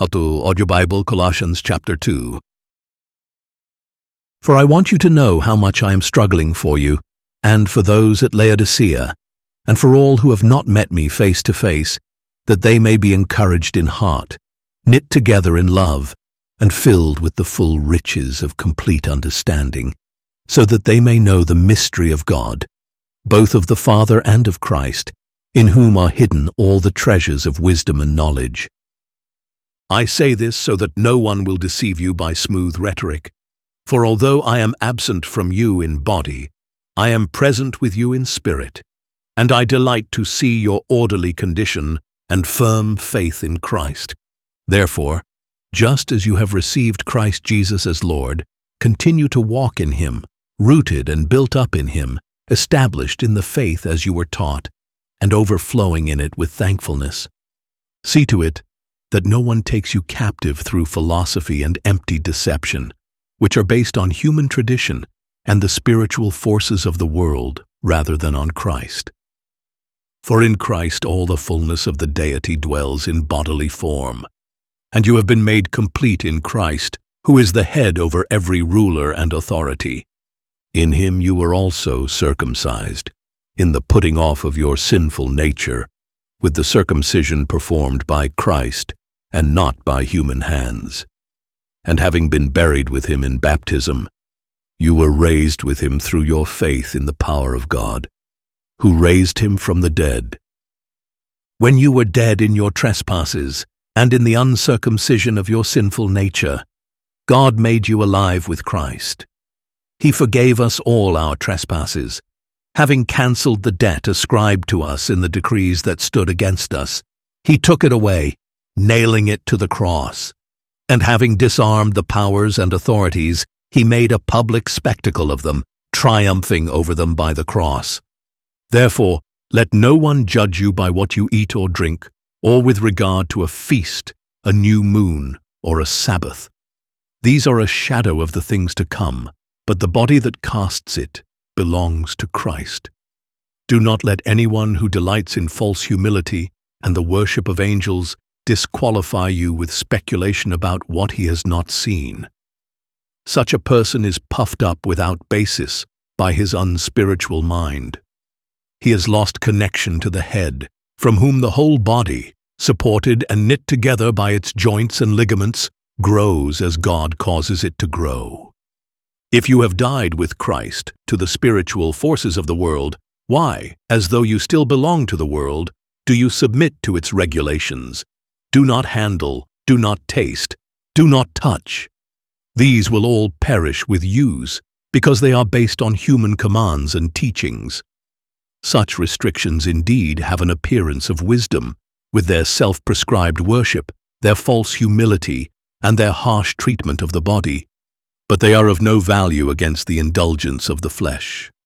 Audio Bible, Colossians chapter 2. For I want you to know how much I am struggling for you, and for those at Laodicea, and for all who have not met me face to face, that they may be encouraged in heart, knit together in love, and filled with the full riches of complete understanding, so that they may know the mystery of God, both of the Father and of Christ, in whom are hidden all the treasures of wisdom and knowledge. I say this so that no one will deceive you by smooth rhetoric, for although I am absent from you in body, I am present with you in spirit, and I delight to see your orderly condition and firm faith in Christ. Therefore, just as you have received Christ Jesus as Lord, continue to walk in him, rooted and built up in him, established in the faith as you were taught, and overflowing in it with thankfulness. See to it that no one takes you captive through philosophy and empty deception, which are based on human tradition and the spiritual forces of the world rather than on Christ. For in Christ all the fullness of the deity dwells in bodily form, and you have been made complete in Christ, who is the head over every ruler and authority. In him you were also circumcised, in the putting off of your sinful nature, with the circumcision performed by Christ, and not by human hands. And having been buried with him in baptism, you were raised with him through your faith in the power of God, who raised him from the dead. When you were dead in your trespasses, and in the uncircumcision of your sinful nature, God made you alive with Christ. He forgave us all our trespasses, having cancelled the debt ascribed to us in the decrees that stood against us. He took it away, nailing it to the cross. And having disarmed the powers and authorities, he made a public spectacle of them, triumphing over them by the cross. Therefore, let no one judge you by what you eat or drink, or with regard to a feast, a new moon, or a Sabbath. These are a shadow of the things to come, but the body that casts it belongs to Christ. Do not let anyone who delights in false humility and the worship of angels disqualify you with speculation about what he has not seen. Such a person is puffed up without basis by his unspiritual mind. He has lost connection to the head, from whom the whole body, supported and knit together by its joints and ligaments, grows as God causes it to grow. If you have died with Christ to the spiritual forces of the world, why, as though you still belong to the world, do you submit to its regulations? Do not handle, do not taste, do not touch. These will all perish with use, because they are based on human commands and teachings. Such restrictions indeed have an appearance of wisdom, with their self-prescribed worship, their false humility, and their harsh treatment of the body, but they are of no value against the indulgence of the flesh.